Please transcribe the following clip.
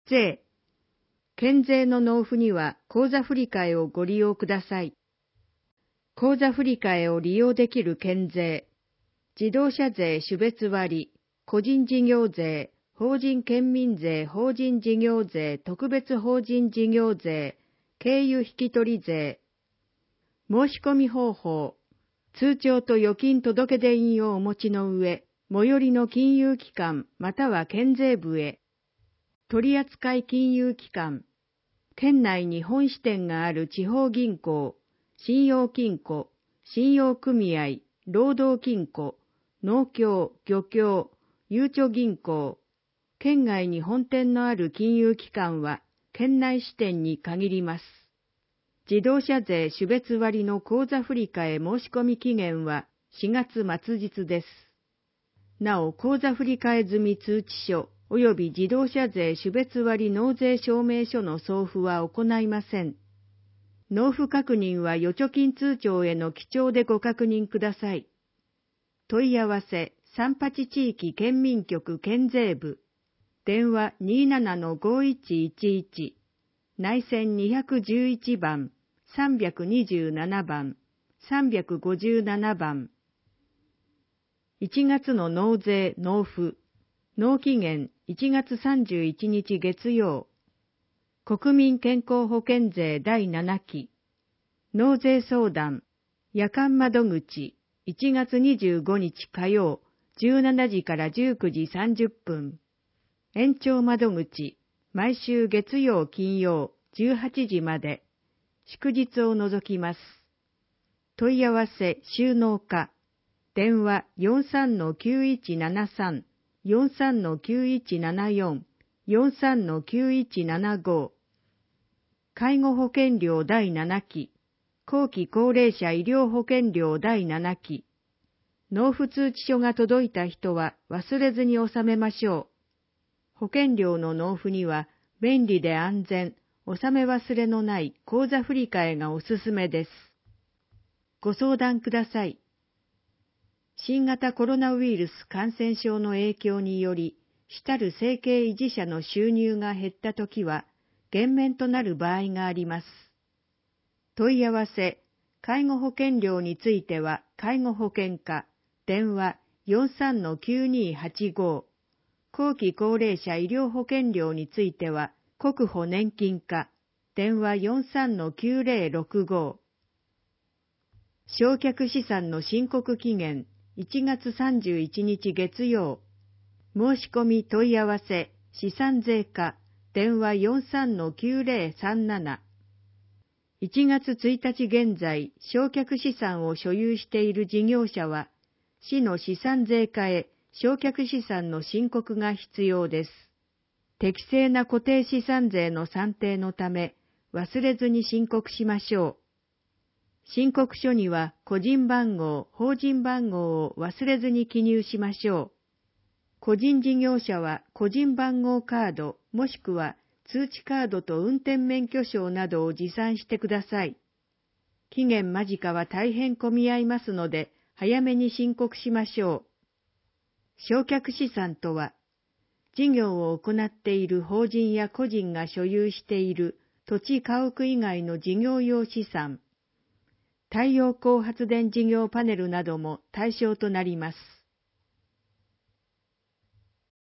税。県税の納付には口座振替をご利用ください。口座振替を利用できる県税。自動車税種別割、個人事業税、法人県民税、法人事業税、特別法人事業税、経由引取税。申し込み方法。通帳と預金届出印をお持ちの上、最寄りの金融機関または県税部へ。取扱金融機関。県内に本支店がある地方銀行、信用金庫、信用組合、労働金庫、農協、漁協、ゆうちょ銀行。県外に本店のある金融機関は県内支店に限ります。自動車税種別割の口座振替申し込み期限は4月末日です。なお、口座振替済み通知書及び自動車税種別割納税証明書の送付は行いません。納付確認は預貯金通帳への記帳でご確認ください。問い合わせ、38地域県民局県税部。電話27-5111。内線211番、327番、357番。1月の納税納付。納期限1月31日月曜。国民健康保険税第7期。納税相談。夜間窓口。1月25日火曜。17時から19時30分。延長窓口。毎週月曜金曜18時まで。祝日を除きます。問い合わせ収納課。電話43-9173、43-9174、43-9175。介護保険料第7期。後期高齢者医療保険料第7期。納付通知書が届いた人は忘れずに納めましょう。保険料の納付には便利で安全、納め忘れのない口座振替がおすすめです。ご相談ください。新型コロナウイルス感染症の影響により、主たる生計維持者の収入が減ったときは、減免となる場合があります。問い合わせ、介護保険料については、介護保険課、電話43-9285。後期高齢者医療保険料については、国保年金課、電話43-9065。償却資産の申告期限、1月31日月曜。申し込み問い合わせ、資産税課、電話43-9037。1月1日現在、償却資産を所有している事業者は、市の資産税課へ償却資産の申告が必要です。適正な固定資産税の算定のため、忘れずに申告しましょう。申告書には個人番号、法人番号を忘れずに記入しましょう。個人事業者は個人番号カードもしくは通知カードと運転免許証などを持参してください。期限間近は大変混み合いますので、早めに申告しましょう。償却資産とは、事業を行っている法人や個人が所有している土地家屋以外の事業用資産、太陽光発電事業パネルなども対象となります。